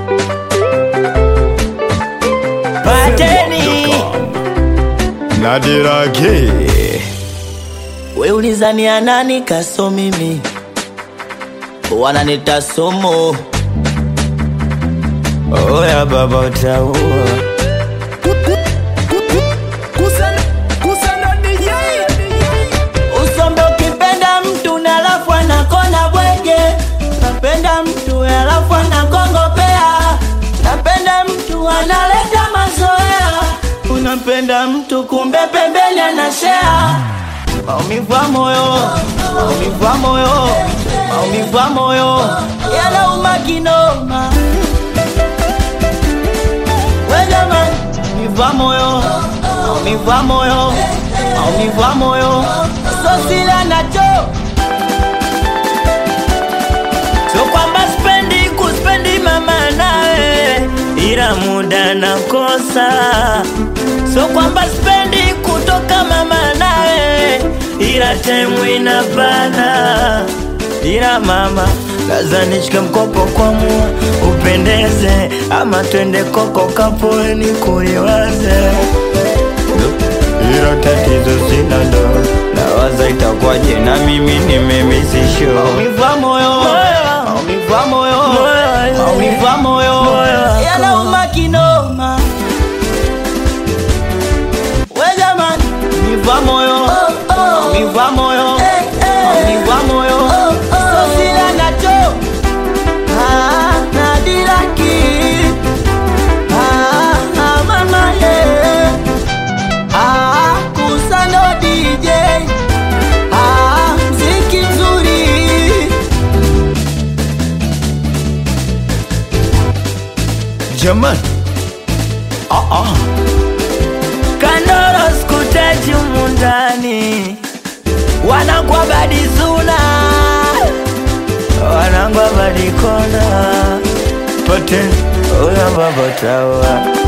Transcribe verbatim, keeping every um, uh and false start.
Pateni Nadirage we ulizani ya nani kaso mimi wananita somo. Oya baba utaua usombe ukipenda mtu na lafu anakona bwege. Napenda mtu ya lafu anakongopea. Napenda mtu analeta mazoea. Unapenda mtu kumbe pembeni anashare. Maumivu ya moyo, maumivu ya moyo, maumivu ya moyo yanauma kinoma. We jamani, maumivu ya moyo, maumivu ya moyo, maumivu ya moyo so sila nacho. So kwamba spendi kuspendi mama nawe, ila muda nakosa. So kwamba spendi kutoka mama nawe, ila time inabana. Ila mama laza nishike mkopo kwa mua upendeze, ama twende koko kapoe ni kuliwaze. Ila tatizo sina ndo nawaza itakuwaje na mimi nimemisisho. Maumivu ya moyo, maumivu ya moyo, maumivu ya moyo yanauma kinoma. We jamani, maumivu ya moyo, maumivu ya moyo, maumivu ya moyo so sila nacho. Ah, Nadiraki ah, ah, mama yeah. Ah, Kusano D J ah, mziki mzuri. Jamani Ah ah Kandoro skutaji umundani. Wanangwa badizuna, wanangwa badikona. Pateni Oya baba tawa